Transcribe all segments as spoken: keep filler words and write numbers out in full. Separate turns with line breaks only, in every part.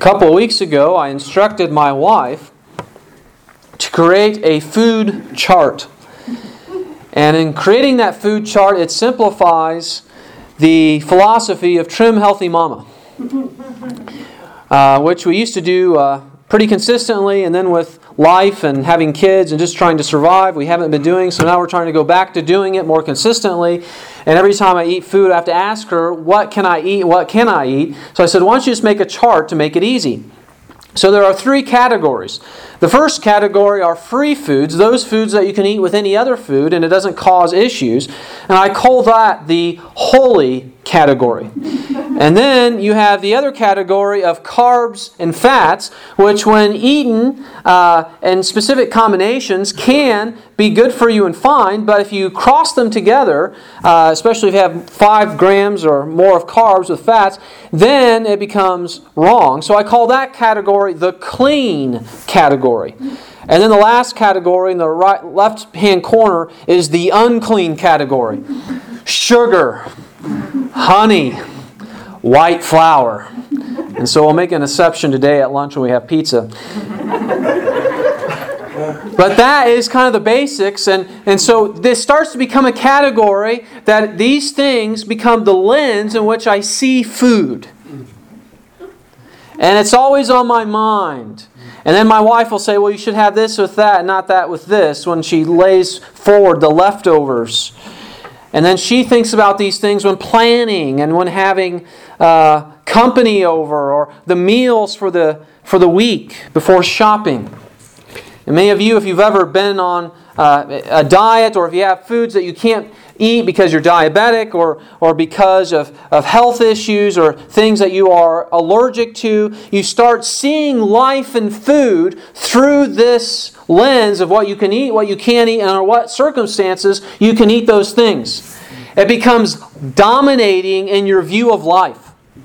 couple of weeks ago, I instructed my wife to create a food chart. And in creating that food chart, it simplifies the philosophy of Trim Healthy Mama, uh, which we used to do uh, pretty consistently, and then with life and having kids and just trying to survive, we haven't been doing, so now we're trying to go back to doing it more consistently. And every time I eat food, I have to ask her, what can I eat, what can I eat? So I said, why don't you just make a chart to make it easy? So there are three categories. The first category are free foods, those foods that you can eat with any other food and it doesn't cause issues. And I call that the holy category. And then you have the other category of carbs and fats, which when eaten uh, in specific combinations can be good for you and fine, but if you cross them together, uh, especially if you have five grams or more of carbs with fats, then it becomes wrong. So I call that category the clean category. And then the last category in the right left-hand corner is the unclean category. Sugar, honey, white flour. And so we'll make an exception today at lunch when we have pizza. But that is kind of the basics, and, and so this starts to become a category that these things become the lens in which I see food. And it's always on my mind. And then my wife will say, well, you should have this with that and not that with this, when she lays forward the leftovers. And then she thinks about these things when planning and when having uh, company over, or the meals for the for the week before shopping. And many of you, if you've ever been on uh, a diet, or if you have foods that you can't eat because you're diabetic, or or because of, of health issues or things that you are allergic to, you start seeing life and food through this lens of what you can eat, what you can't eat, and under what circumstances you can eat those things. It becomes dominating in your view of life.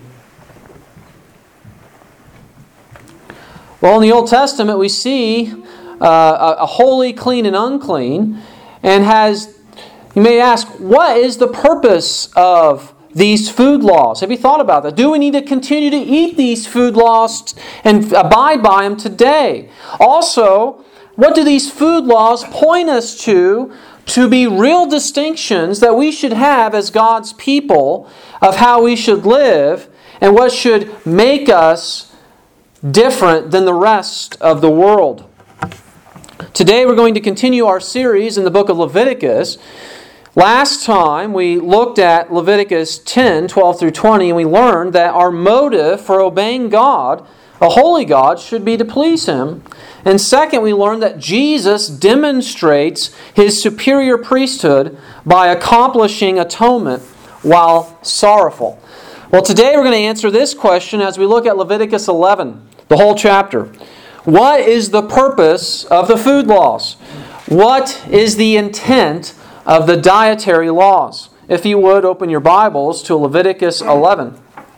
Well, in the Old Testament, we see uh, a, a holy, clean, and unclean, and has, you may ask, what is the purpose of these food laws? Have you thought about that? Do we need to continue to eat these food laws and abide by them today? Also, what do these food laws point us to, to be real distinctions that we should have as God's people of how we should live, and what should make us different than the rest of the world? Today we're going to continue our series in the book of Leviticus. Last time we looked at Leviticus ten, twelve through twenty, and we learned that our motive for obeying God, a holy God, should be to please Him. And second, we learned that Jesus demonstrates His superior priesthood by accomplishing atonement while sorrowful. Well, today we're going to answer this question as we look at Leviticus eleven, the whole chapter. What is the purpose of the food laws? What is the intent of the dietary laws? If you would, open your Bibles to Leviticus eleven.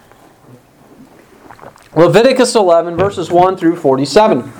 Leviticus eleven, verses one through forty-seven.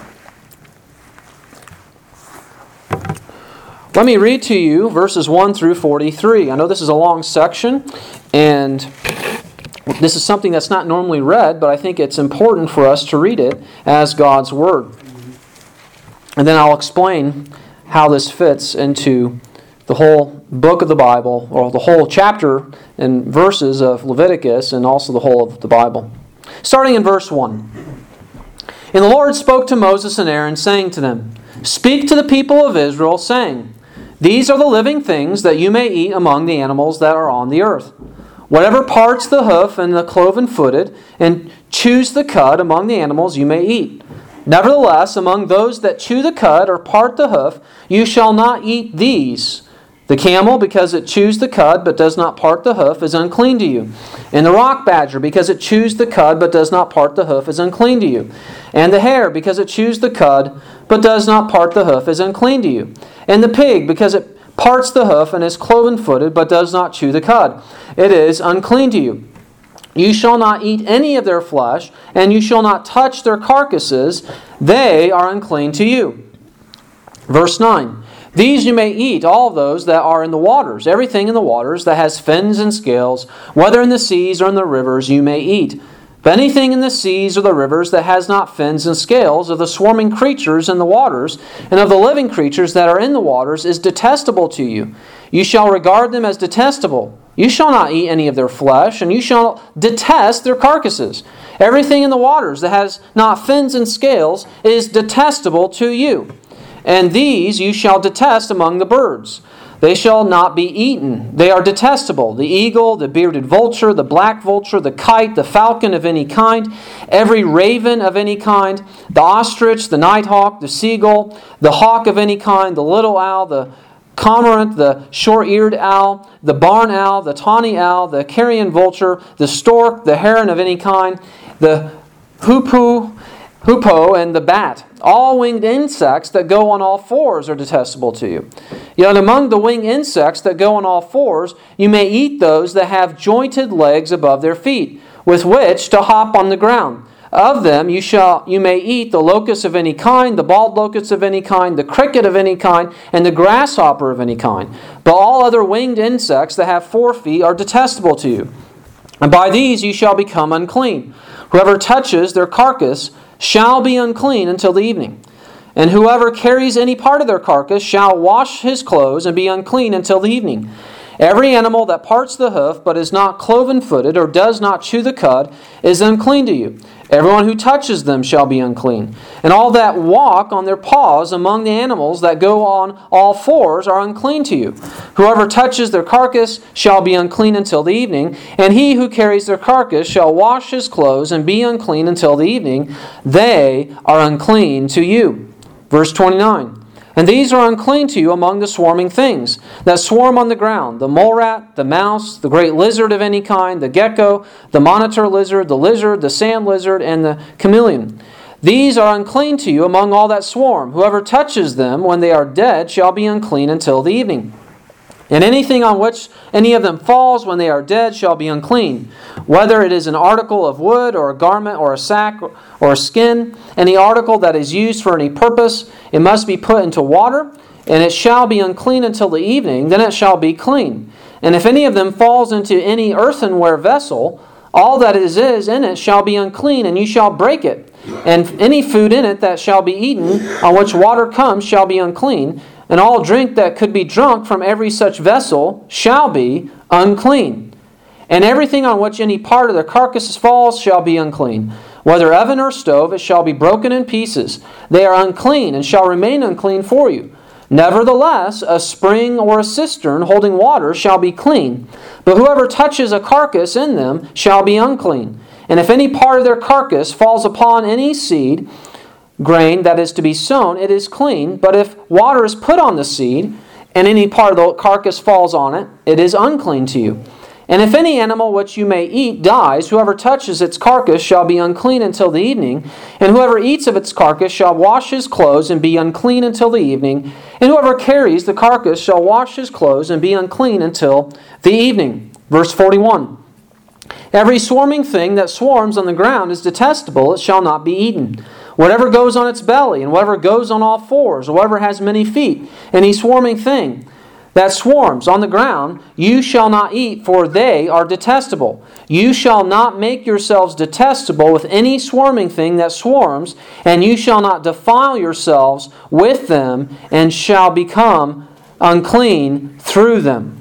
Let me read to you verses one through forty-three. I know this is a long section, and this is something that's not normally read, but I think it's important for us to read it as God's Word. And then I'll explain how this fits into the whole book of the Bible, or the whole chapter and verses of Leviticus, and also the whole of the Bible. Starting in verse one. And the Lord spoke to Moses and Aaron, saying to them, Speak to the people of Israel, saying, These are the living things that you may eat among the animals that are on the earth. Whatever parts the hoof and the cloven-footed, and chews the cud among the animals you may eat. Nevertheless, among those that chew the cud or part the hoof, you shall not eat these. The camel, because it chews the cud but does not part the hoof, is unclean to you. And the rock badger, because it chews the cud but does not part the hoof, is unclean to you. And the hare, because it chews the cud but does not part the hoof, is unclean to you. And the pig, because it parts the hoof and is cloven-footed but does not chew the cud, it is unclean to you. You shall not eat any of their flesh, and you shall not touch their carcasses. They are unclean to you. Verse nine. These you may eat, all those that are in the waters. Everything in the waters that has fins and scales, whether in the seas or in the rivers, you may eat. But anything in the seas or the rivers that has not fins and scales, of the swarming creatures in the waters, and of the living creatures that are in the waters, is detestable to you. You shall regard them as detestable. You shall not eat any of their flesh, and you shall detest their carcasses. Everything in the waters that has not fins and scales is detestable to you. And these you shall detest among the birds. They shall not be eaten. They are detestable. The eagle, the bearded vulture, the black vulture, the kite, the falcon of any kind, every raven of any kind, the ostrich, the nighthawk, the seagull, the hawk of any kind, the little owl, the cormorant, the short-eared owl, the barn owl, the tawny owl, the carrion vulture, the stork, the heron of any kind, the hoopoe, hoopoe, and the bat. All winged insects that go on all fours are detestable to you. Yet among the winged insects that go on all fours, you may eat those that have jointed legs above their feet, with which to hop on the ground. Of them you shall you may eat the locust of any kind, the bald locust of any kind, the cricket of any kind, and the grasshopper of any kind. But all other winged insects that have four feet are detestable to you. And by these you shall become unclean. Whoever touches their carcass shall be unclean until the evening. And whoever carries any part of their carcass shall wash his clothes and be unclean until the evening. Every animal that parts the hoof, but is not cloven-footed, or does not chew the cud, is unclean to you. Everyone who touches them shall be unclean. And all that walk on their paws among the animals that go on all fours are unclean to you. Whoever touches their carcass shall be unclean until the evening. And he who carries their carcass shall wash his clothes and be unclean until the evening. They are unclean to you. Verse twenty-nine. And these are unclean to you among the swarming things that swarm on the ground, the mole rat, the mouse, the great lizard of any kind, the gecko, the monitor lizard, the lizard, the sand lizard, and the chameleon. These are unclean to you among all that swarm. Whoever touches them when they are dead shall be unclean until the evening. And anything on which any of them falls when they are dead shall be unclean, whether it is an article of wood or a garment or a sack or a skin, any article that is used for any purpose, it must be put into water, and it shall be unclean until the evening, then it shall be clean. And if any of them falls into any earthenware vessel, all that is, is in it shall be unclean, and you shall break it. And any food in it that shall be eaten, on which water comes, shall be unclean. And all drink that could be drunk from every such vessel shall be unclean. And everything on which any part of the carcass falls shall be unclean. Whether oven or stove, it shall be broken in pieces. They are unclean, and shall remain unclean for you. Nevertheless, a spring or a cistern holding water shall be clean. But whoever touches a carcass in them shall be unclean. And if any part of their carcass falls upon any seed, grain that is to be sown, it is clean. But if water is put on the seed, and any part of the carcass falls on it, it is unclean to you. And if any animal which you may eat dies, whoever touches its carcass shall be unclean until the evening. And whoever eats of its carcass shall wash his clothes and be unclean until the evening. And whoever carries the carcass shall wash his clothes and be unclean until the evening. Verse forty-one. Every swarming thing that swarms on the ground is detestable, it shall not be eaten. Whatever goes on its belly, and whatever goes on all fours, or whatever has many feet, any swarming thing that swarms on the ground, you shall not eat, for they are detestable. You shall not make yourselves detestable with any swarming thing that swarms, and you shall not defile yourselves with them, and shall become unclean through them.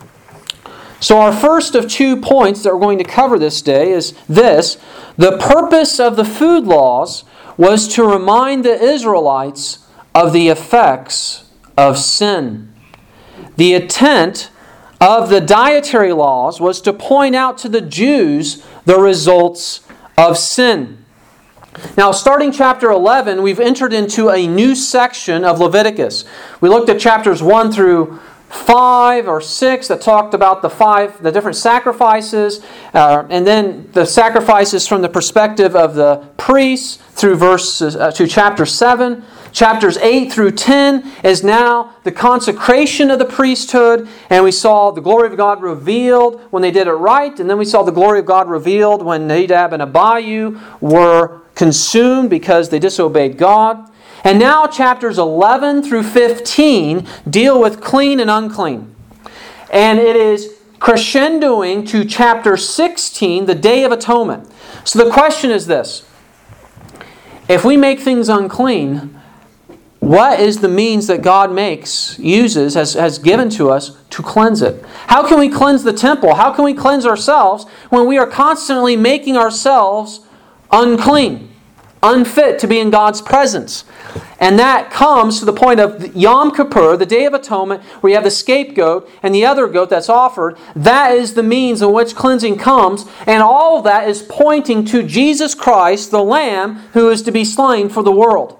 So our first of two points that we're going to cover this day is this. The purpose of the food laws was to remind the Israelites of the effects of sin. The intent of the dietary laws was to point out to the Jews the results of sin. Now, starting chapter eleven, we've entered into a new section of Leviticus. We looked at chapters one through five or six that talked about the five, the different sacrifices, uh, and then the sacrifices from the perspective of the priests through verses uh, to chapter seven. Chapters eight through ten is now the consecration of the priesthood, and we saw the glory of God revealed when they did it right, and then we saw the glory of God revealed when Nadab and Abihu were consumed because they disobeyed God. And now chapters eleven through fifteen deal with clean and unclean. And it is crescendoing to chapter sixteen, the Day of Atonement. So the question is this. If we make things unclean, what is the means that God makes, uses, has, has given to us to cleanse it? How can we cleanse the temple? How can we cleanse ourselves when we are constantly making ourselves unclean, unfit to be in God's presence? And that comes to the point of Yom Kippur, the Day of Atonement, where you have the scapegoat and the other goat that's offered. That is the means in which cleansing comes. And all of that is pointing to Jesus Christ, the Lamb, who is to be slain for the world.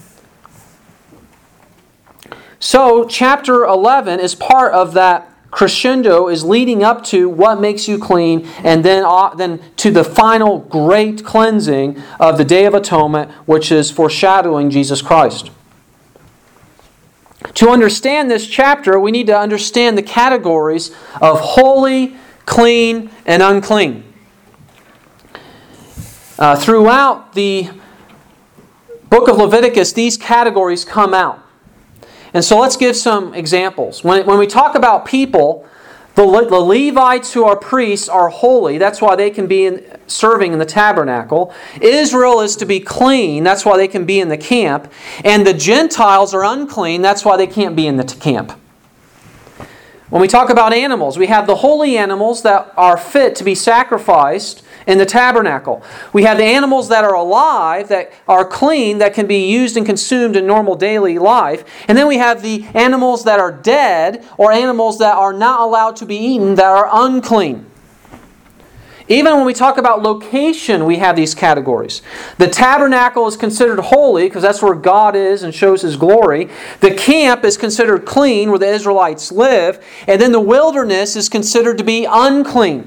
So, chapter eleven is part of that crescendo, is leading up to what makes you clean, and then, uh, then to the final great cleansing of the Day of Atonement, which is foreshadowing Jesus Christ. To understand this chapter, we need to understand the categories of holy, clean, and unclean. Uh, throughout the book of Leviticus, these categories come out. And so let's give some examples. When, when we talk about people, the, the Levites who are priests are holy. That's why they can be in, serving in the tabernacle. Israel is to be clean. That's why they can be in the camp. And the Gentiles are unclean. That's why they can't be in the t- camp. When we talk about animals, we have the holy animals that are fit to be sacrificed in the tabernacle. We have the animals that are alive, that are clean, that can be used and consumed in normal daily life. And then we have the animals that are dead, or animals that are not allowed to be eaten, that are unclean. Even when we talk about location, we have these categories. The tabernacle is considered holy because that's where God is and shows His glory. The camp is considered clean, where the Israelites live. And then the wilderness is considered to be unclean.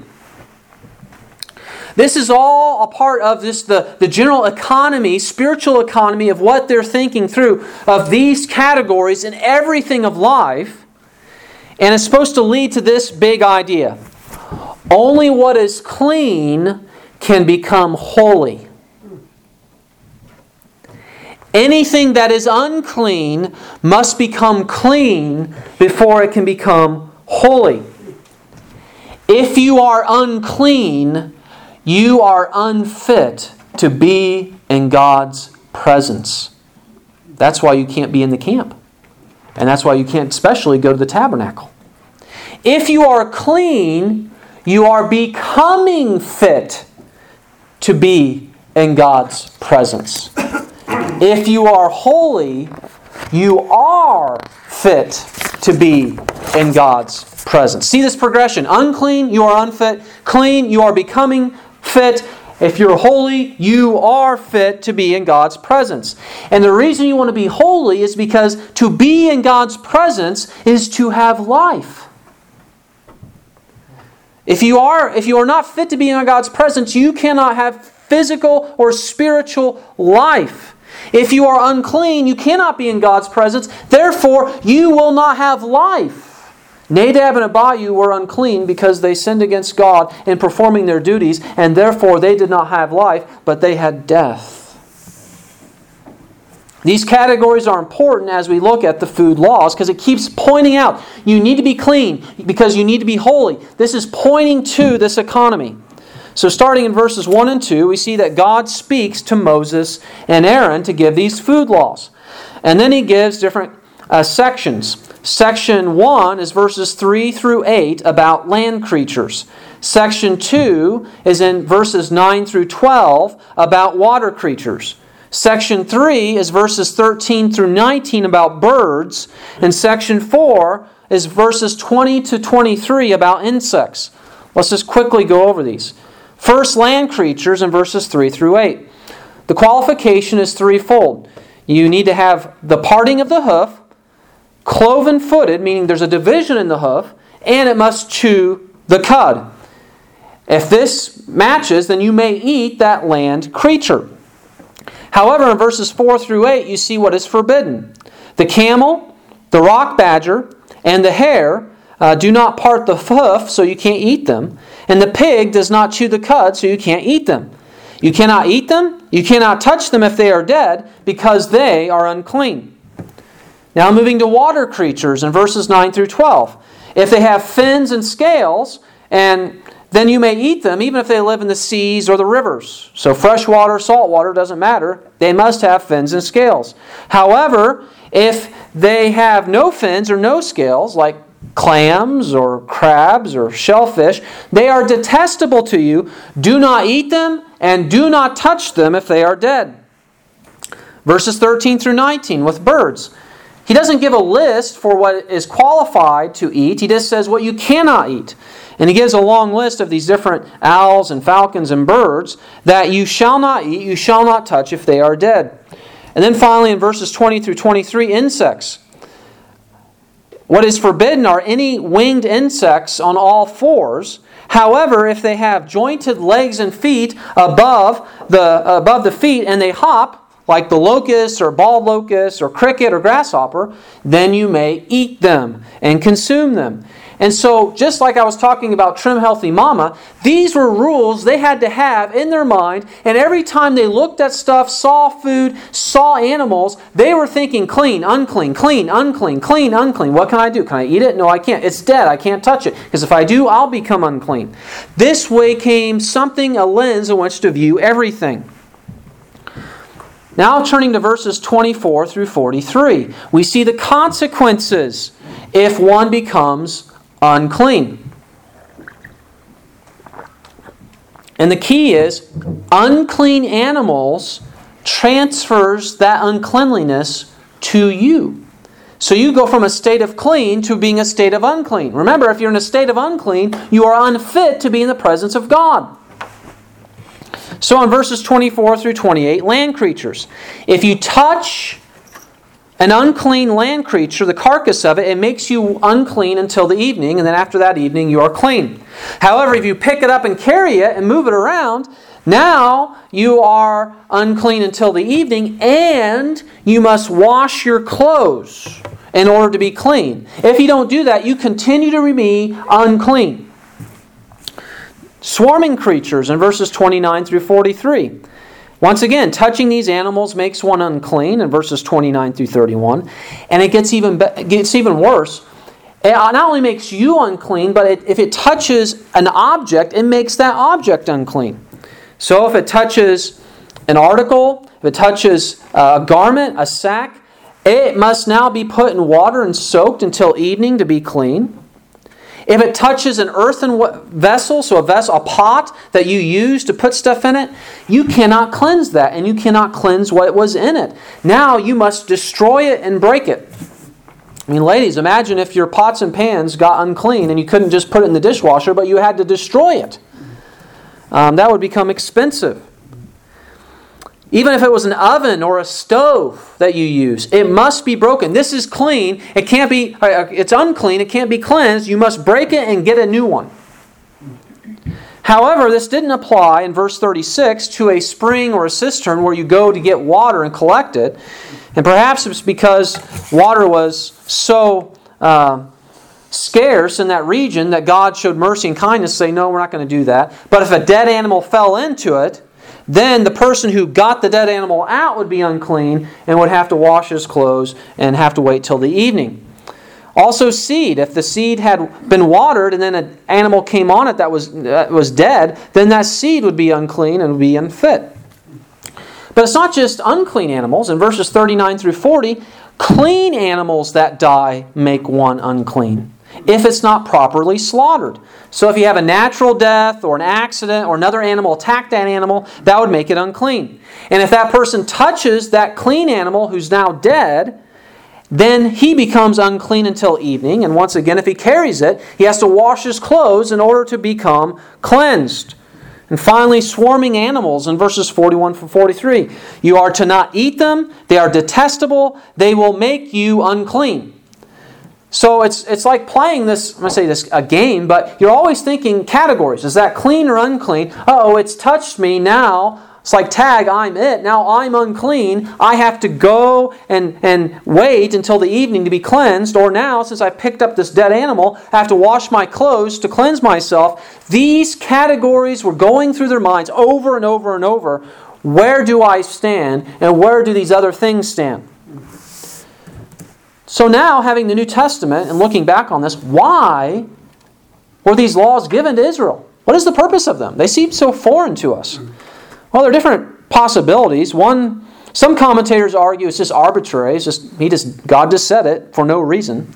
This is all a part of this the, the general economy, spiritual economy of what they're thinking through of these categories in everything of life. And it's supposed to lead to this big idea. Only what is clean can become holy. Anything that is unclean must become clean before it can become holy. If you are unclean, you are unfit to be in God's presence. That's why you can't be in the camp. And that's why you can't especially go to the tabernacle. If you are clean, you are becoming fit to be in God's presence. If you are holy, you are fit to be in God's presence. See this progression. Unclean, you are unfit. Clean, you are becoming fit. If you're holy, you are fit to be in God's presence. And the reason you want to be holy is because to be in God's presence is to have life. If you are, if you are not fit to be in God's presence, you cannot have physical or spiritual life. If you are unclean, you cannot be in God's presence. Therefore, you will not have life. Nadab and Abihu were unclean because they sinned against God in performing their duties, and therefore they did not have life, but they had death. These categories are important as we look at the food laws because it keeps pointing out you need to be clean because you need to be holy. This is pointing to this economy. So starting in verses one and two, we see that God speaks to Moses and Aaron to give these food laws. And then He gives different uh, sections. Section one is verses three through eight about land creatures. Section two is in verses nine through twelve about water creatures. Section three is verses thirteen through nineteen about birds. And section four is verses twenty to twenty-three about insects. Let's just quickly go over these. First, land creatures in verses three through eight. The qualification is threefold. You need to have the parting of the hoof, cloven-footed, meaning there's a division in the hoof, and it must chew the cud. If this matches, then you may eat that land creature. However, in verses four through eight, you see what is forbidden. The camel, the rock badger, and the hare uh, do not part the hoof, so you can't eat them. And the pig does not chew the cud, so you can't eat them. You cannot eat them, you cannot touch them if they are dead, because they are unclean. Now moving to water creatures in verses nine through twelve. If they have fins and scales, and then you may eat them even if they live in the seas or the rivers. So fresh water, salt water, doesn't matter. They must have fins and scales. However, if they have no fins or no scales, like clams or crabs or shellfish, they are detestable to you. Do not eat them and do not touch them if they are dead. Verses thirteen through nineteen with birds. He doesn't give a list for what is qualified to eat. He just says what you cannot eat. And he gives a long list of these different owls and falcons and birds that you shall not eat, you shall not touch if they are dead. And then finally in verses twenty through twenty-three, insects. What is forbidden are any winged insects on all fours. However, if they have jointed legs and feet above the, above the feet and they hop, like the locust or bald locust or cricket or grasshopper, then you may eat them and consume them. And so, just like I was talking about Trim Healthy Mama, these were rules they had to have in their mind, and every time they looked at stuff, saw food, saw animals, they were thinking clean, unclean, clean, unclean, clean, unclean. What can I do? Can I eat it? No, I can't. It's dead. I can't touch it. Because if I do, I'll become unclean. This way came something, a lens in which to view everything. Now turning to verses twenty-four through forty-three, we see the consequences if one becomes unclean. And the key is, unclean animals transfers that uncleanliness to you. So you go from a state of clean to being a state of unclean. Remember, if you're in a state of unclean, you are unfit to be in the presence of God. So in verses twenty-four through twenty-eight, land creatures. If you touch an unclean land creature, the carcass of it, it makes you unclean until the evening, and then after that evening you are clean. However, if you pick it up and carry it and move it around, now you are unclean until the evening, and you must wash your clothes in order to be clean. If you don't do that, you continue to remain unclean. Swarming creatures in verses twenty-nine through forty-three. Once again, touching these animals makes one unclean in verses twenty-nine through thirty-one. And it gets even, be- gets even worse. It not only makes you unclean, but it, if it touches an object, it makes that object unclean. So if it touches an article, if it touches a garment, a sack, it must now be put in water and soaked until evening to be clean. If it touches an earthen vessel, so a vessel, a pot that you use to put stuff in it, you cannot cleanse that, and you cannot cleanse what was in it. Now you must destroy it and break it. I mean, ladies, imagine if your pots and pans got unclean and you couldn't just put it in the dishwasher, but you had to destroy it. Um, that would become expensive. Even if it was an oven or a stove that you use, it must be broken. This is clean. It can't be. It's unclean. It can't be cleansed. You must break it and get a new one. However, this didn't apply in verse thirty-six to a spring or a cistern where you go to get water and collect it. And perhaps it's because water was so uh, scarce in that region that God showed mercy and kindness to say, no, we're not going to do that. But if a dead animal fell into it, then the person who got the dead animal out would be unclean and would have to wash his clothes and have to wait till the evening. Also seed. If the seed had been watered and then an animal came on it that was, that was dead, then that seed would be unclean and would be unfit. But it's not just unclean animals. In verses thirty-nine through forty, clean animals that die make one unclean if it's not properly slaughtered. So if you have a natural death or an accident or another animal attacked that animal, that would make it unclean. And if that person touches that clean animal who's now dead, then he becomes unclean until evening. And once again, if he carries it, he has to wash his clothes in order to become cleansed. And finally, swarming animals in verses forty-one to forty-three. You are to not eat them. They are detestable. They will make you unclean. So it's it's like playing this, I'm going to say this, a game, but you're always thinking categories. Is that clean or unclean? Uh-oh, it's touched me now. It's like tag, I'm it. Now I'm unclean. I have to go and, and wait until the evening to be cleansed. Or now, since I picked up this dead animal, I have to wash my clothes to cleanse myself. These categories were going through their minds over and over and over. Where do I stand? And where do these other things stand? So now, having the New Testament and looking back on this, why were these laws given to Israel? What is the purpose of them? They seem so foreign to us. Well, there are different possibilities. One, some commentators argue it's just arbitrary. It's just he just God just said it for no reason.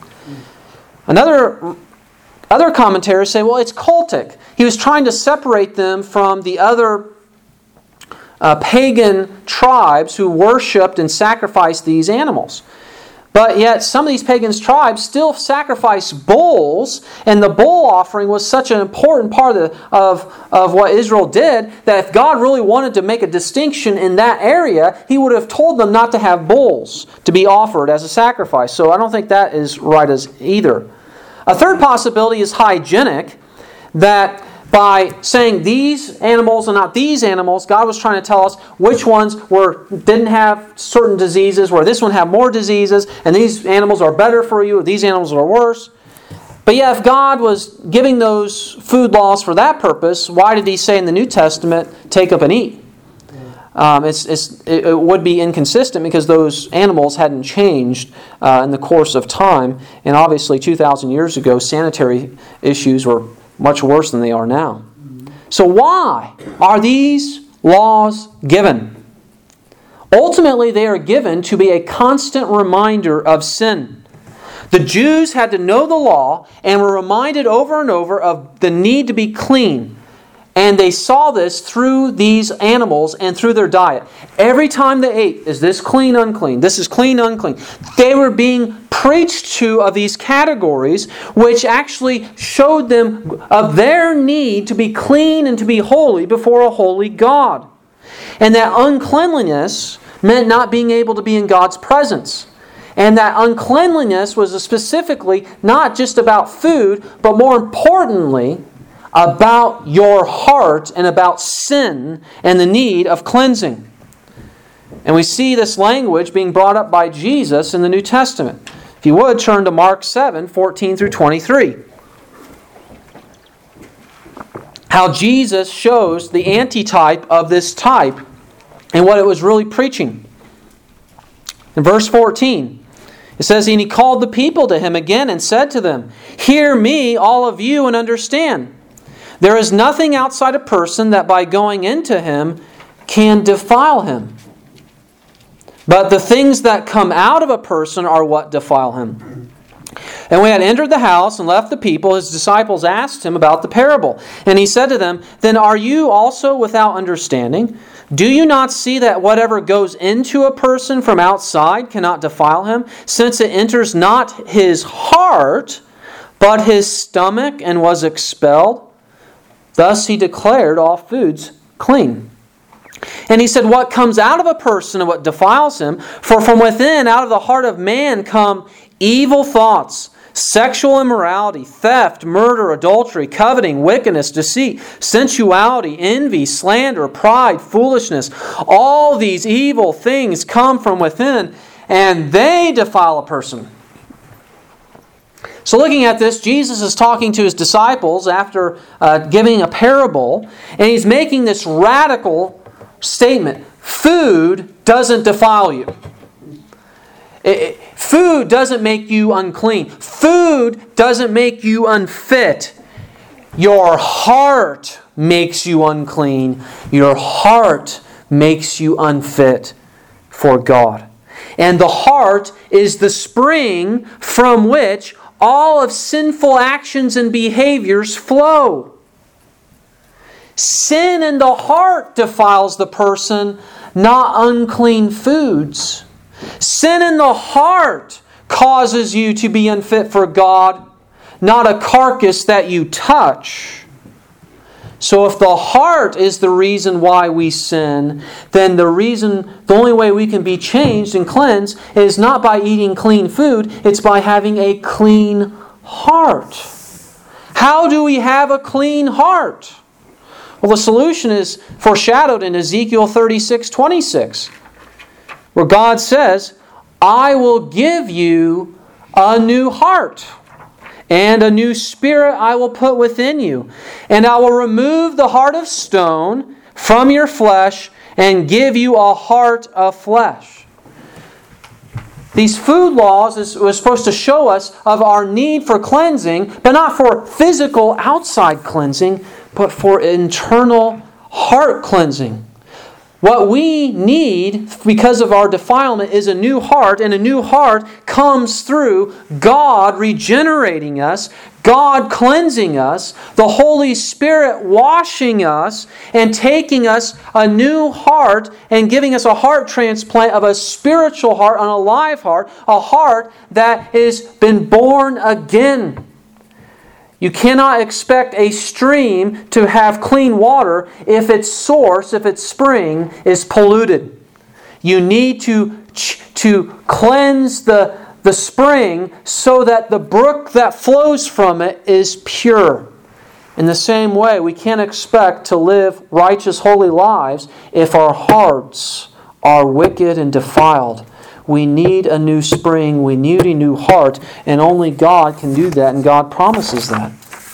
Another other commentators say, well, it's cultic. He was trying to separate them from the other uh, pagan tribes who worshipped and sacrificed these animals. But yet some of these pagan tribes still sacrifice bulls, and the bull offering was such an important part of, the, of, of what Israel did that if God really wanted to make a distinction in that area, He would have told them not to have bulls to be offered as a sacrifice. So I don't think that is right as either. A third possibility is hygienic, that by saying these animals and not these animals, God was trying to tell us which ones were didn't have certain diseases, where this one had more diseases, and these animals are better for you, or these animals are worse. But yeah, if God was giving those food laws for that purpose, why did He say in the New Testament, take up and eat? Um, it's, it's, it would be inconsistent because those animals hadn't changed uh, in the course of time. And obviously two thousand years ago, sanitary issues were much worse than they are now. So why are these laws given? Ultimately, they are given to be a constant reminder of sin. The Jews had to know the law and were reminded over and over of the need to be clean. And they saw this through these animals and through their diet. Every time they ate, is this clean, unclean? This is clean, unclean. They were being preached to of these categories, which actually showed them of their need to be clean and to be holy before a holy God. And that uncleanliness meant not being able to be in God's presence. And that uncleanliness was specifically not just about food, but more importantly, about your heart and about sin and the need of cleansing. And we see this language being brought up by Jesus in the New Testament. If you would, turn to Mark seven, fourteen through twenty-three. How Jesus shows the antitype of this type and what it was really preaching. In verse fourteen, it says, and He called the people to Him again and said to them, hear me, all of you, and understand. There is nothing outside a person that by going into him can defile him. But the things that come out of a person are what defile him. And when he had entered the house and left the people, His disciples asked Him about the parable. And He said to them, then are you also without understanding? Do you not see that whatever goes into a person from outside cannot defile him, since it enters not his heart, but his stomach, and was expelled? Thus He declared all foods clean. And He said, what comes out of a person and what defiles him? For from within, out of the heart of man, come evil thoughts, sexual immorality, theft, murder, adultery, coveting, wickedness, deceit, sensuality, envy, slander, pride, foolishness. All these evil things come from within, and they defile a person. So looking at this, Jesus is talking to His disciples after uh, giving a parable, and He's making this radical statement. Food doesn't defile you. It, it, food doesn't make you unclean. Food doesn't make you unfit. Your heart makes you unclean. Your heart makes you unfit for God. And the heart is the spring from which all of sinful actions and behaviors flow. Sin in the heart defiles the person, not unclean foods. Sin in the heart causes you to be unfit for God, not a carcass that you touch. So if the heart is the reason why we sin, then the reason, the only way we can be changed and cleansed is not by eating clean food, it's by having a clean heart. How do we have a clean heart? Well, the solution is foreshadowed in Ezekiel thirty-six twenty-six, where God says, I will give you a new heart. And a new spirit I will put within you. And I will remove the heart of stone from your flesh and give you a heart of flesh. These food laws is, was supposed to show us of our need for cleansing, but not for physical outside cleansing, but for internal heart cleansing. What we need because of our defilement is a new heart, and a new heart comes through God regenerating us, God cleansing us, the Holy Spirit washing us and taking us a new heart and giving us a heart transplant of a spiritual heart, an alive heart, a heart that has been born again. You cannot expect a stream to have clean water if its source, if its spring, is polluted. You need to, to cleanse the, the spring so that the brook that flows from it is pure. In the same way, we can't expect to live righteous, holy lives if our hearts are wicked and defiled. We need a new spring, we need a new heart, and only God can do that, and God promises that.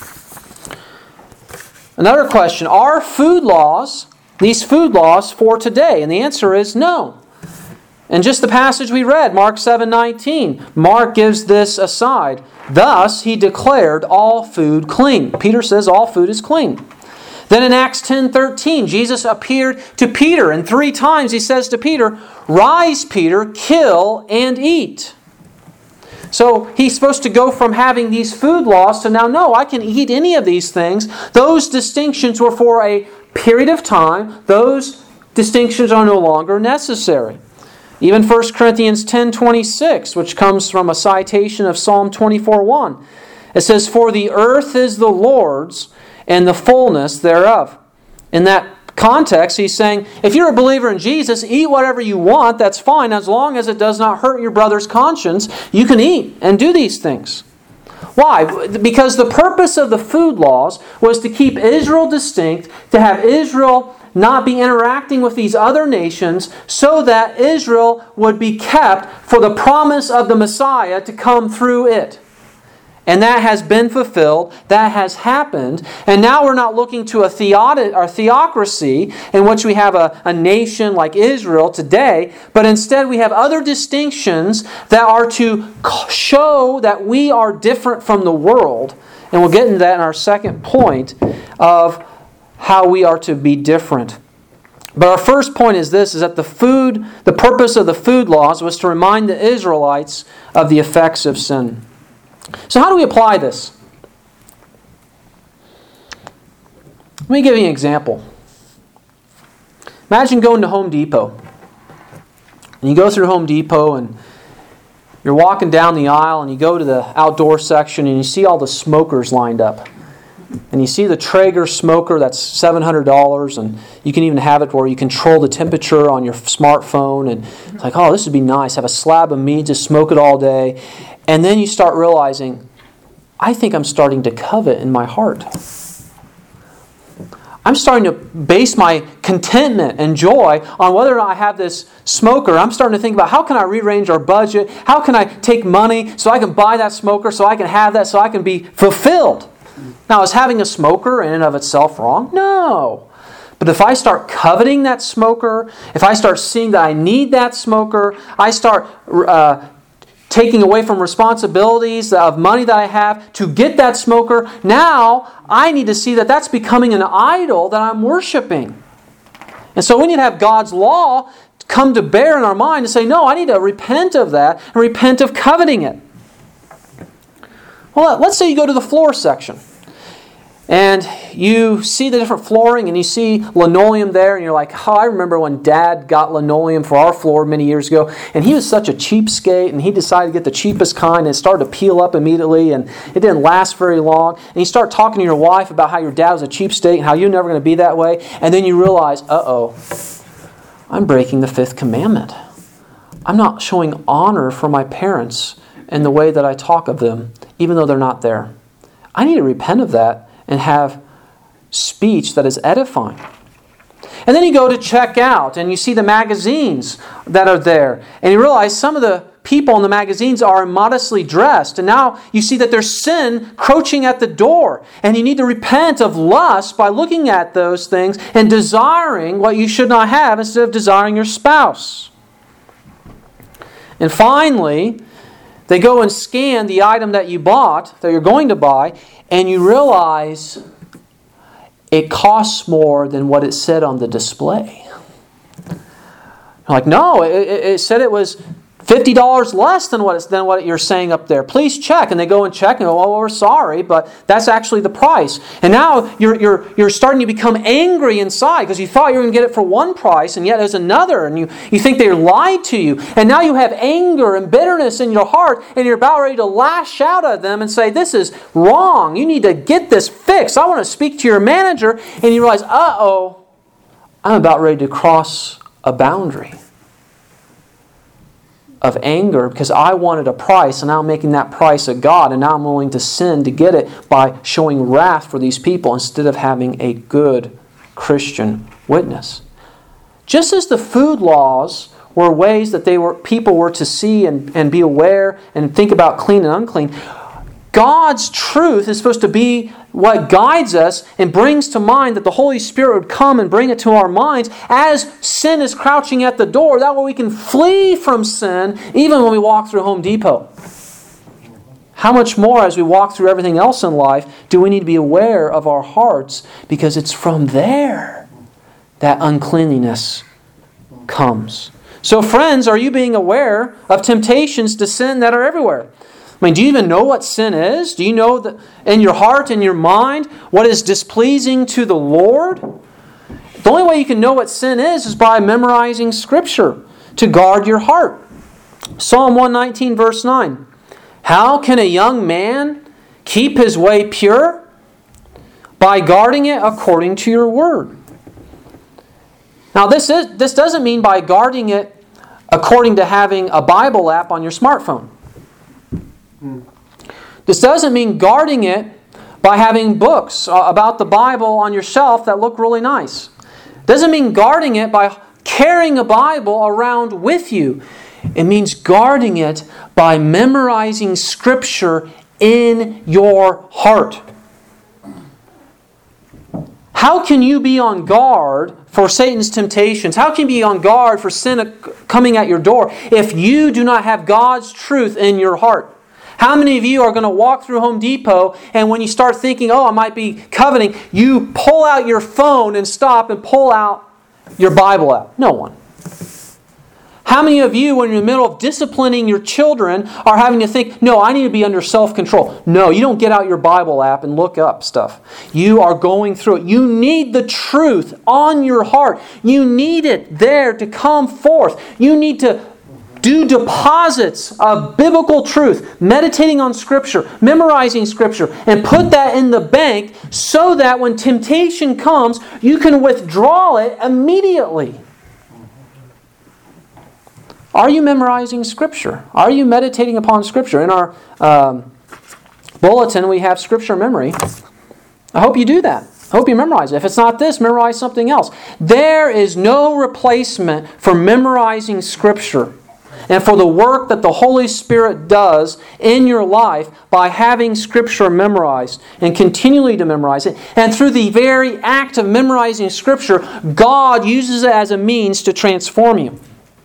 Another question, are food laws, these food laws for today? And the answer is no. In just the passage we read, Mark seven nineteen, Mark gives this aside. Thus he declared all food clean. Peter says all food is clean. Then in Acts ten thirteen, Jesus appeared to Peter, and three times he says to Peter, "Rise, Peter, kill and eat." So he's supposed to go from having these food laws to now, no, I can eat any of these things. Those distinctions were for a period of time. Those distinctions are no longer necessary. Even First Corinthians ten twenty-six, which comes from a citation of Psalm twenty-four one. It says, "For the earth is the Lord's, and the fullness thereof." In that context, he's saying, if you're a believer in Jesus, eat whatever you want, that's fine, as long as it does not hurt your brother's conscience. You can eat and do these things. Why? Because the purpose of the food laws was to keep Israel distinct, to have Israel not be interacting with these other nations, so that Israel would be kept for the promise of the Messiah to come through it. And that has been fulfilled. That has happened. And now we're not looking to a theod- or theocracy in which we have a, a nation like Israel today, but instead we have other distinctions that are to show that we are different from the world. And we'll get into that in our second point of how we are to be different. But our first point is this, is that the food, the purpose of the food laws was to remind the Israelites of the effects of sin. So how do we apply this? Let me give you an example. Imagine going to Home Depot. And you go through Home Depot and you're walking down the aisle and you go to the outdoor section and you see all the smokers lined up. And you see the Traeger smoker that's seven hundred dollars, and you can even have it where you control the temperature on your smartphone, and it's like, oh, this would be nice. Have a slab of meat, just smoke it all day. And then you start realizing, I think I'm starting to covet in my heart. I'm starting to base my contentment and joy on whether or not I have this smoker. I'm starting to think about how can I rearrange our budget? How can I take money so I can buy that smoker, so I can have that, so I can be fulfilled? Now, is having a smoker in and of itself wrong? No. But if I start coveting that smoker, if I start seeing that I need that smoker, I start uh, taking away from responsibilities of money that I have to get that smoker, now I need to see that that's becoming an idol that I'm worshiping. And so we need to have God's law come to bear in our mind and say, no, I need to repent of that and repent of coveting it. Well, let's say you go to the floor section. And you see the different flooring and you see linoleum there and you're like, oh, I remember when Dad got linoleum for our floor many years ago, and he was such a cheapskate and he decided to get the cheapest kind and it started to peel up immediately and it didn't last very long. And you start talking to your wife about how your dad was a cheapskate and how you're never going to be that way, and then you realize, uh-oh, I'm breaking the fifth commandment. I'm not showing honor for my parents in the way that I talk of them, even though they're not there. I need to repent of that and have speech that is edifying. And then you go to check out and you see the magazines that are there. And you realize some of the people in the magazines are immodestly dressed. And now you see that there's sin crouching at the door. And you need to repent of lust by looking at those things and desiring what you should not have instead of desiring your spouse. And finally, they go and scan the item that you bought, that you're going to buy, and you realize it costs more than what it said on the display. I'm like, no, it, it said it was fifty dollars less than what, it's, than what you're saying up there. Please check. And they go and check and go, oh, we're sorry, but that's actually the price. And now you're, you're, you're starting to become angry inside because you thought you were going to get it for one price and yet there's another. And you, you think they lied to you. And now you have anger and bitterness in your heart and you're about ready to lash out at them and say, this is wrong. You need to get this fixed. I want to speak to your manager. And you realize, uh-oh, I'm about ready to cross a boundary of anger because I wanted a price and now I'm making that price a God and now I'm willing to sin to get it by showing wrath for these people instead of having a good Christian witness. Just as the food laws were ways that they were people were to see and, and be aware and think about clean and unclean, God's truth is supposed to be what guides us and brings to mind that the Holy Spirit would come and bring it to our minds as sin is crouching at the door. That way we can flee from sin even when we walk through Home Depot. How much more as we walk through everything else in life do we need to be aware of our hearts, because it's from there that uncleanliness comes. So friends, are you being aware of temptations to sin that are everywhere? I mean, do you even know what sin is? Do you know that in your heart and your mind what is displeasing to the Lord? The only way you can know what sin is is by memorizing Scripture to guard your heart. Psalm one nineteen verse nine. How can a young man keep his way pure? By guarding it according to your word. Now this is this doesn't mean by guarding it according to having a Bible app on your smartphone. This doesn't mean guarding it by having books about the Bible on your shelf that look really nice. It doesn't mean guarding it by carrying a Bible around with you. It means guarding it by memorizing Scripture in your heart. How can you be on guard for Satan's temptations? How can you be on guard for sin coming at your door if you do not have God's truth in your heart? How many of you are going to walk through Home Depot and when you start thinking, oh, I might be coveting, you pull out your phone and stop and pull out your Bible app? No one. How many of you, when you're in the middle of disciplining your children, are having to think, no, I need to be under self-control? No, you don't get out your Bible app and look up stuff. You are going through it. You need the truth on your heart. You need it there to come forth. You need to do deposits of biblical truth, meditating on Scripture, memorizing Scripture, and put that in the bank so that when temptation comes, you can withdraw it immediately. Are you memorizing Scripture? Are you meditating upon Scripture? In our um, bulletin, we have Scripture memory. I hope you do that. I hope you memorize it. If it's not this, memorize something else. There is no replacement for memorizing Scripture and for the work that the Holy Spirit does in your life by having Scripture memorized and continually to memorize it. And through the very act of memorizing Scripture, God uses it as a means to transform you.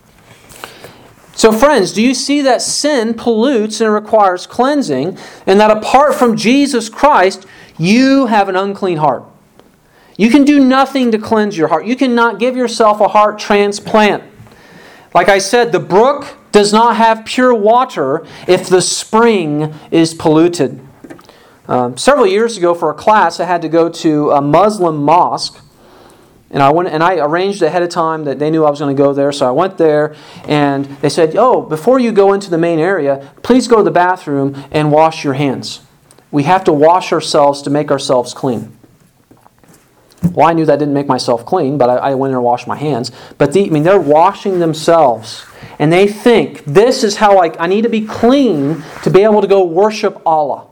So friends, do you see that sin pollutes and requires cleansing, and that apart from Jesus Christ, you have an unclean heart? You can do nothing to cleanse your heart. You cannot give yourself a heart transplant. Like I said, the brook does not have pure water if the spring is polluted. Um, several years ago for a class, I had to go to a Muslim mosque. And I went and I arranged ahead of time that they knew I was going to go there. So I went there and they said, oh, before you go into the main area, please go to the bathroom and wash your hands. We have to wash ourselves to make ourselves clean. Well, I knew that didn't make myself clean, but I, I went in and washed my hands. But the, I mean, they're washing themselves. And they think, this is how I, I need to be clean to be able to go worship Allah.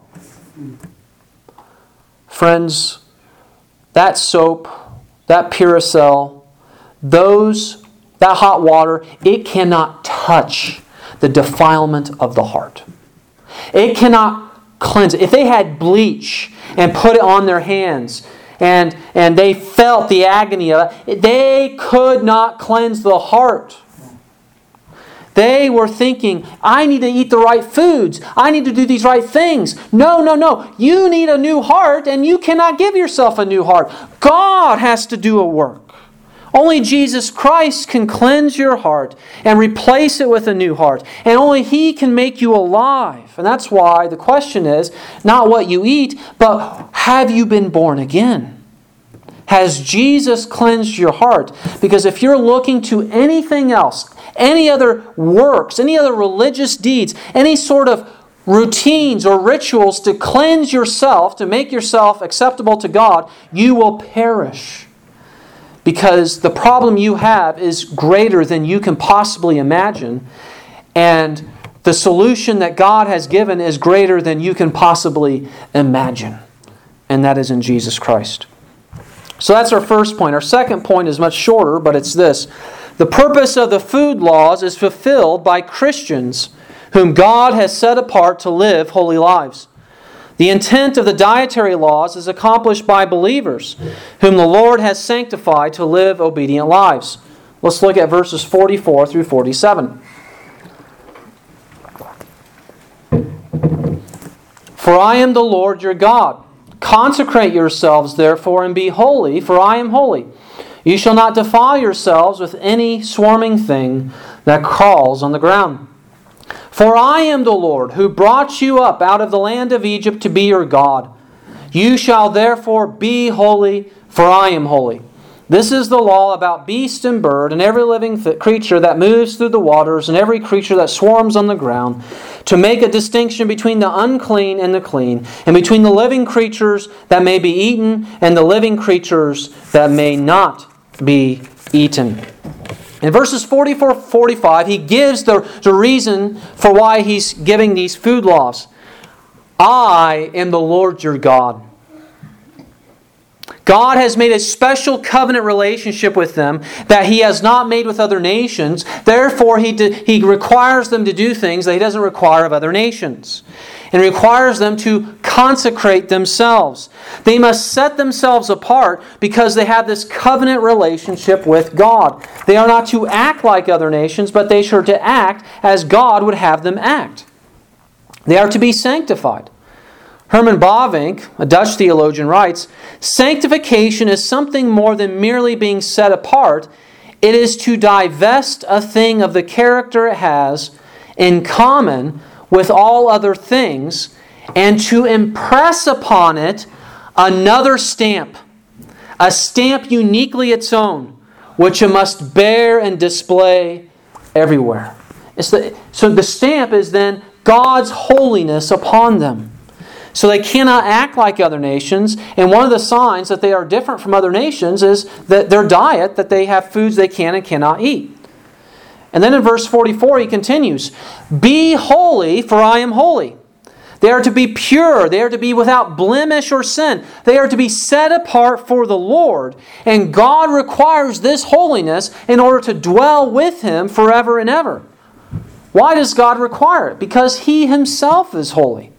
Friends, that soap, that Puracell, those, that hot water, it cannot touch the defilement of the heart. It cannot cleanse it. If they had bleach and put it on their hands, and, and they felt the agony of it, they could not cleanse the heart. They were thinking, I need to eat the right foods. I need to do these right things. No, no, no. You need a new heart, and you cannot give yourself a new heart. God has to do a work. Only Jesus Christ can cleanse your heart and replace it with a new heart. And only He can make you alive. And that's why the question is not what you eat, but have you been born again? Has Jesus cleansed your heart? Because if you're looking to anything else, any other works, any other religious deeds, any sort of routines or rituals to cleanse yourself, to make yourself acceptable to God, you will perish. Because the problem you have is greater than you can possibly imagine. And the solution that God has given is greater than you can possibly imagine. And that is in Jesus Christ. So that's our first point. Our second point is much shorter, but it's this. The purpose of the food laws is fulfilled by Christians whom God has set apart to live holy lives. The intent of the dietary laws is accomplished by believers whom the Lord has sanctified to live obedient lives. Let's look at verses forty-four through forty-seven. For I am the Lord your God. Consecrate yourselves, therefore, and be holy, for I am holy. You shall not defile yourselves with any swarming thing that crawls on the ground. For I am the Lord, who brought you up out of the land of Egypt to be your God. You shall therefore be holy, for I am holy. This is the law about beast and bird, and every living th- creature that moves through the waters, and every creature that swarms on the ground, to make a distinction between the unclean and the clean, and between the living creatures that may be eaten, and the living creatures that may not be eaten. In verses forty-four to forty-five, he gives the, the reason for why he's giving these food laws. I am the Lord your God. God has made a special covenant relationship with them that He has not made with other nations. Therefore, He, do, he requires them to do things that He doesn't require of other nations. And requires them to consecrate themselves. They must set themselves apart because they have this covenant relationship with God. They are not to act like other nations, but they are to act as God would have them act. They are to be sanctified. Herman Bavinck, a Dutch theologian, writes, sanctification is something more than merely being set apart. It is to divest a thing of the character it has in common with all other things and to impress upon it another stamp, a stamp uniquely its own, which it must bear and display everywhere. It's the, so the stamp is then God's holiness upon them. So they cannot act like other nations. And one of the signs that they are different from other nations is that their diet, that they have foods they can and cannot eat. And then in verse forty-four he continues, be holy, for I am holy. They are to be pure. They are to be without blemish or sin. They are to be set apart for the Lord. And God requires this holiness in order to dwell with Him forever and ever. Why does God require it? Because He Himself is holy.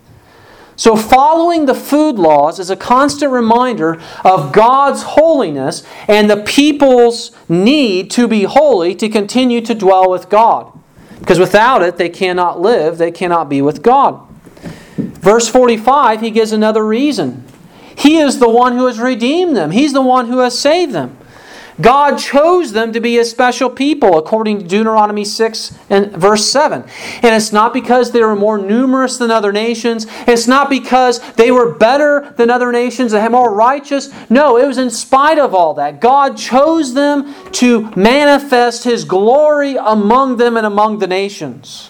So following the food laws is a constant reminder of God's holiness and the people's need to be holy to continue to dwell with God. Because without it, they cannot live, they cannot be with God. Verse forty-five, he gives another reason. He is the one who has redeemed them. He's the one who has saved them. God chose them to be a special people, according to Deuteronomy six and verse seven. And it's not because they were more numerous than other nations. It's not because they were better than other nations, they had more righteous. No, it was in spite of all that. God chose them to manifest His glory among them and among the nations.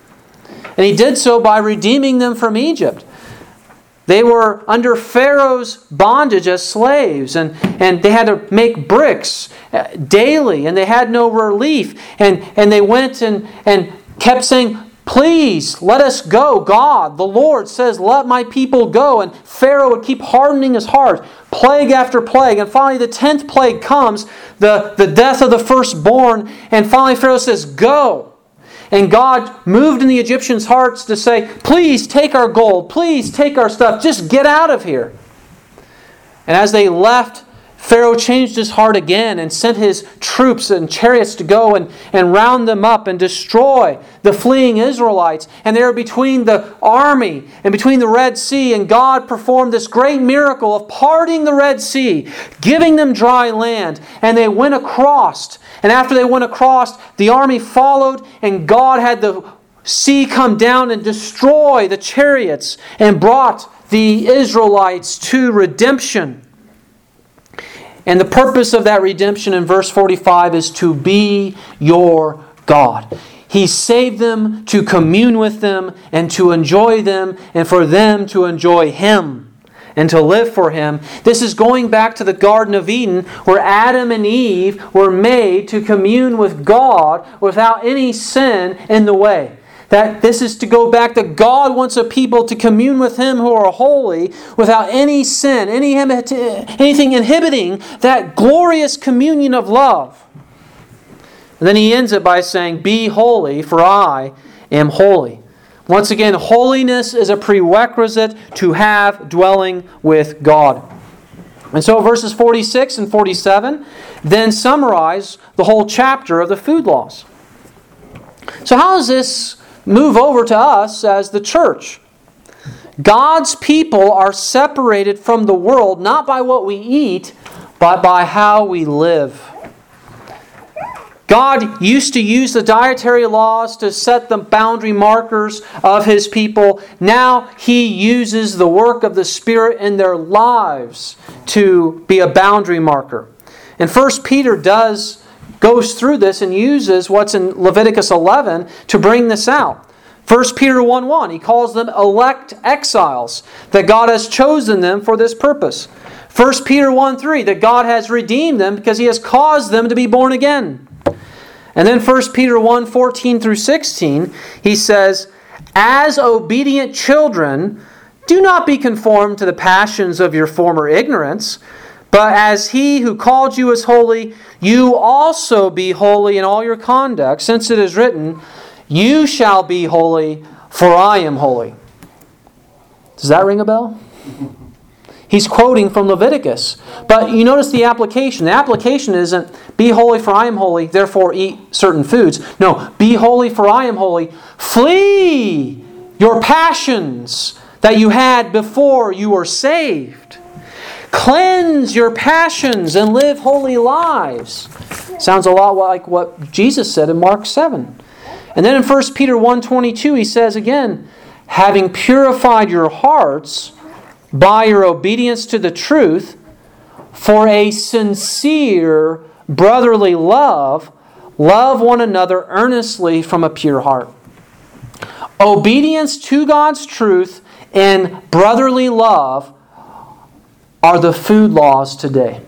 And He did so by redeeming them from Egypt. They were under Pharaoh's bondage as slaves, and, and they had to make bricks daily, and they had no relief. And, and they went and, and kept saying, please, let us go. God, the Lord says, let my people go. And Pharaoh would keep hardening his heart, plague after plague. And finally the tenth plague comes, the, the death of the firstborn. And finally Pharaoh says, go. And God moved in the Egyptians' hearts to say, please take our gold, please take our stuff, just get out of here. And as they left Pharaoh changed his heart again and sent his troops and chariots to go and, and round them up and destroy the fleeing Israelites. And they were between the army and between the Red Sea. And God performed this great miracle of parting the Red Sea, giving them dry land. And they went across. And after they went across, the army followed, and God had the sea come down and destroy the chariots and brought the Israelites to redemption. And the purpose of that redemption in verse forty-five is to be your God. He saved them to commune with them and to enjoy them and for them to enjoy Him and to live for Him. This is going back to the Garden of Eden where Adam and Eve were made to commune with God without any sin in the way. That this is to go back that God wants a people to commune with Him who are holy without any sin, any anything inhibiting that glorious communion of love. And then He ends it by saying, "Be holy, for I am holy." Once again, holiness is a prerequisite to have dwelling with God. And so verses forty-six and forty-seven then summarize the whole chapter of the food laws. So how does this move over to us as the church? God's people are separated from the world not by what we eat, but by how we live. God used to use the dietary laws to set the boundary markers of His people. Now He uses the work of the Spirit in their lives to be a boundary marker. And First Peter does goes through this and uses what's in Leviticus eleven to bring this out. First Peter one one, he calls them elect exiles, that God has chosen them for this purpose. First Peter one three, that God has redeemed them because He has caused them to be born again. And then First Peter one fourteen through sixteen, he says, "As obedient children, do not be conformed to the passions of your former ignorance, but as He who called you is holy, you also be holy in all your conduct, since it is written, 'You shall be holy, for I am holy.'" Does that ring a bell? He's quoting from Leviticus. But you notice the application. The application isn't, "Be holy, for I am holy, therefore eat certain foods." No, "Be holy, for I am holy. Flee your passions that you had before you were saved. Cleanse your passions and live holy lives." Sounds a lot like what Jesus said in Mark seven. And then in First Peter one twenty-two, he says again, "Having purified your hearts by your obedience to the truth, for a sincere brotherly love, love one another earnestly from a pure heart." Obedience to God's truth and brotherly love are the food laws today.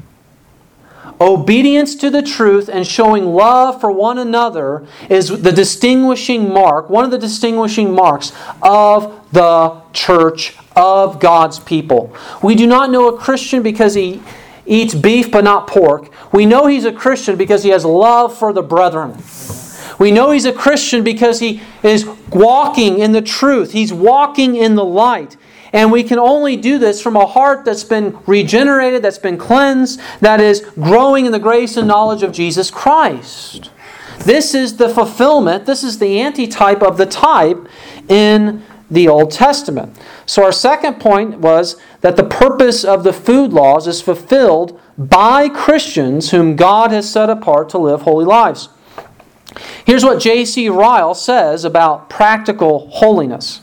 Obedience to the truth and showing love for one another is the distinguishing mark, one of the distinguishing marks of the church, of God's people. We do not know a Christian because he eats beef but not pork. We know he's a Christian because he has love for the brethren. We know he's a Christian because he is walking in the truth. He's walking in the light. And we can only do this from a heart that's been regenerated, that's been cleansed, that is growing in the grace and knowledge of Jesus Christ. This is the fulfillment, this is the antitype of the type in the Old Testament. So our second point was that the purpose of the food laws is fulfilled by Christians whom God has set apart to live holy lives. Here's what J C Ryle says about practical holiness.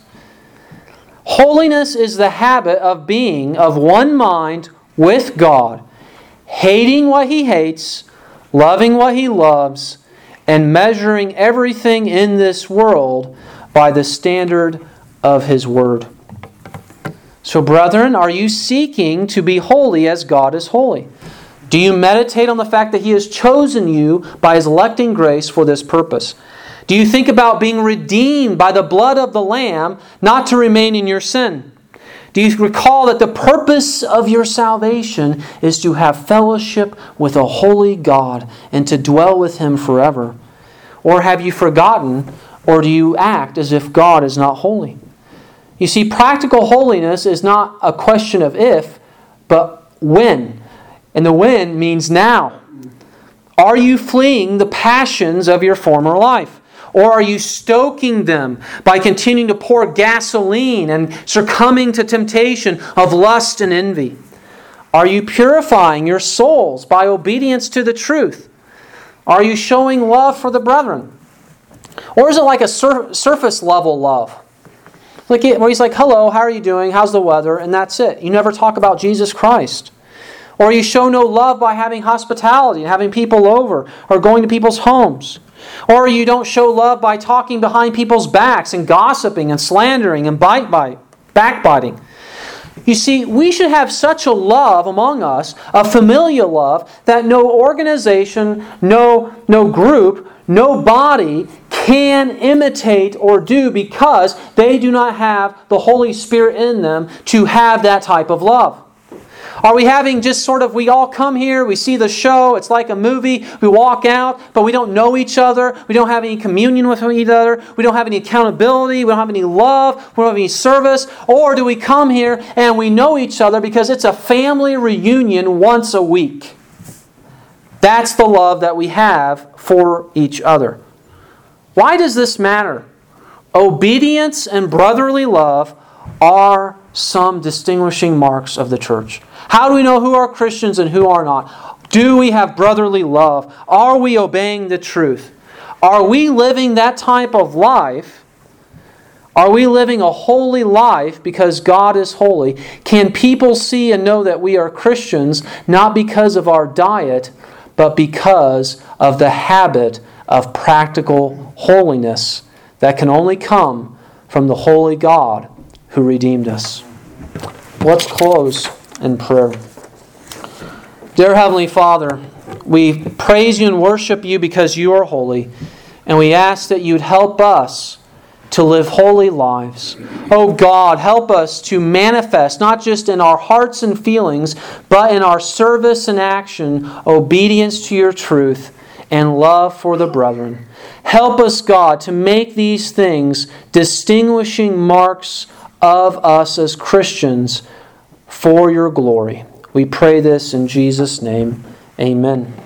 Holiness is the habit of being of one mind with God, hating what He hates, loving what He loves, and measuring everything in this world by the standard of His Word. So, brethren, are you seeking to be holy as God is holy? Do you meditate on the fact that He has chosen you by His electing grace for this purpose? Do you think about being redeemed by the blood of the Lamb, not to remain in your sin? Do you recall that the purpose of your salvation is to have fellowship with a holy God and to dwell with Him forever? Or have you forgotten, or do you act as if God is not holy? You see, practical holiness is not a question of if, but when. And the when means now. Are you fleeing the passions of your former life? Or are you stoking them by continuing to pour gasoline and succumbing to temptation of lust and envy? Are you purifying your souls by obedience to the truth? Are you showing love for the brethren? Or is it like a sur- surface level love? Like where he's like, hello, how are you doing? How's the weather? And that's it. You never talk about Jesus Christ. Or you show no love by having hospitality and having people over or going to people's homes. Or you don't show love by talking behind people's backs and gossiping and slandering and bite bite, backbiting. You see, we should have such a love among us, a familial love, that no organization, no, no group, no body can imitate or do because they do not have the Holy Spirit in them to have that type of love. Are we having just sort of, we all come here, we see the show, it's like a movie, we walk out, but we don't know each other, we don't have any communion with each other, we don't have any accountability, we don't have any love, we don't have any service, or do we come here and we know each other because it's a family reunion once a week? That's the love that we have for each other. Why does this matter? Obedience and brotherly love are some distinguishing marks of the church. How do we know who are Christians and who are not? Do we have brotherly love? Are we obeying the truth? Are we living that type of life? Are we living a holy life because God is holy? Can people see and know that we are Christians not because of our diet, but because of the habit of practical holiness that can only come from the holy God who redeemed us? Let's close in prayer. Dear Heavenly Father, we praise you and worship you because you are holy, and we ask that you'd help us to live holy lives. Oh God, help us to manifest, not just in our hearts and feelings, but in our service and action, obedience to your truth and love for the brethren. Help us, God, to make these things distinguishing marks of us as Christians for your glory. We pray this in Jesus' name. Amen.